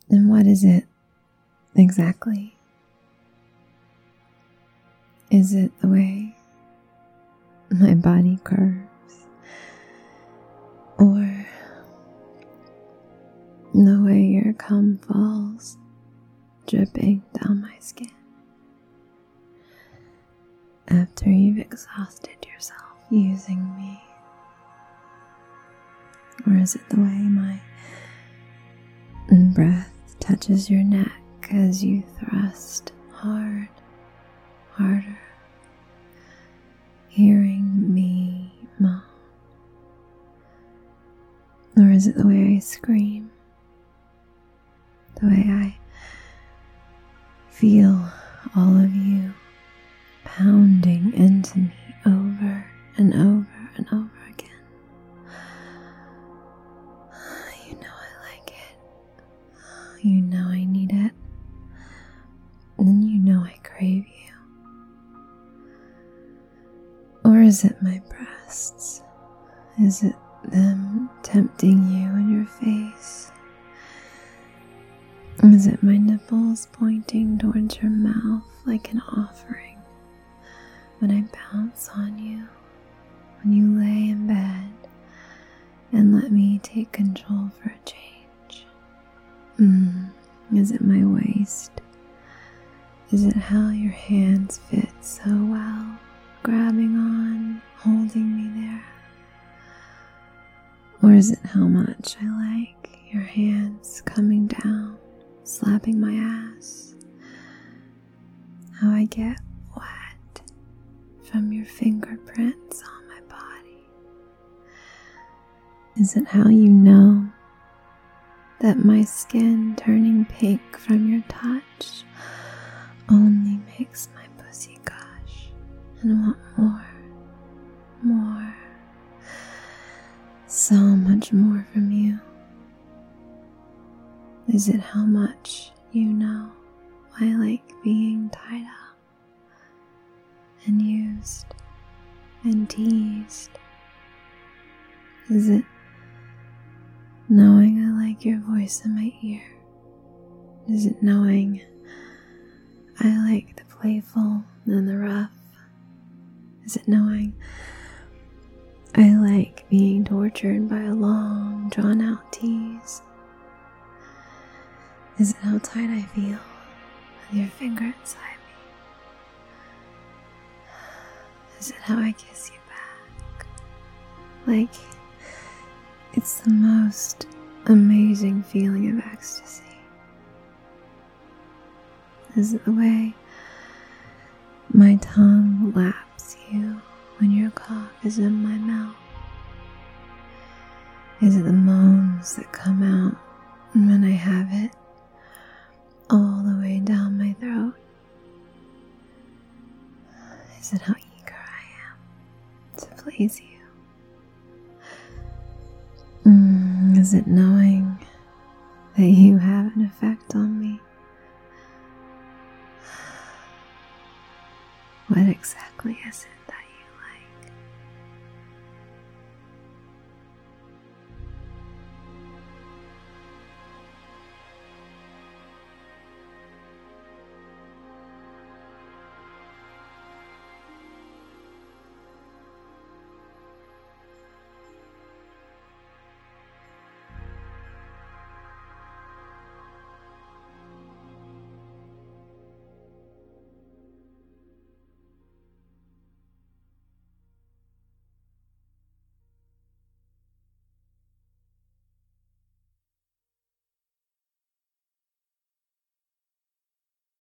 And what is it exactly? Is it the way my body curves? Or the way your cum falls dripping down my skin after you've exhausted yourself using me? Or is it the way my breath touches your neck as you thrust harder, hearing me moan? Or is it the way I scream? The way I feel all of you pounding into me over and over and over again? You know I like it. You know I need it. And you know I crave you. Or is it my breasts? Is it them tempting you in your face? Is it my nipples pointing towards your mouth like an offering when I pounce on you, when you lay in bed and let me take control for a change? Is it my waist? Is it how your hands fit so well, grabbing on, holding me there? Or is it how much I like your hands coming down, slapping my ass? How I get wet from your fingerprints on my body? Is it how you know that my skin turning pink from your touch only makes my pussy gush and want more, so much more from you? Is it how much you know I like being tied up and used and teased? Is it knowing I like your voice in my ear? Is it knowing I like the playful and the rough? Is it knowing I like being tortured by a long, drawn-out tease? Is it how tight I feel with your finger inside me? Is it how I kiss you back? Like it's the most amazing feeling of ecstasy? Is it the way my tongue laps you when your cock is in my mouth? Is it the moans that come out when I have it all the way down my throat? Is it how eager I am to please you? Is it knowing that you have an effect on me? What exactly is it?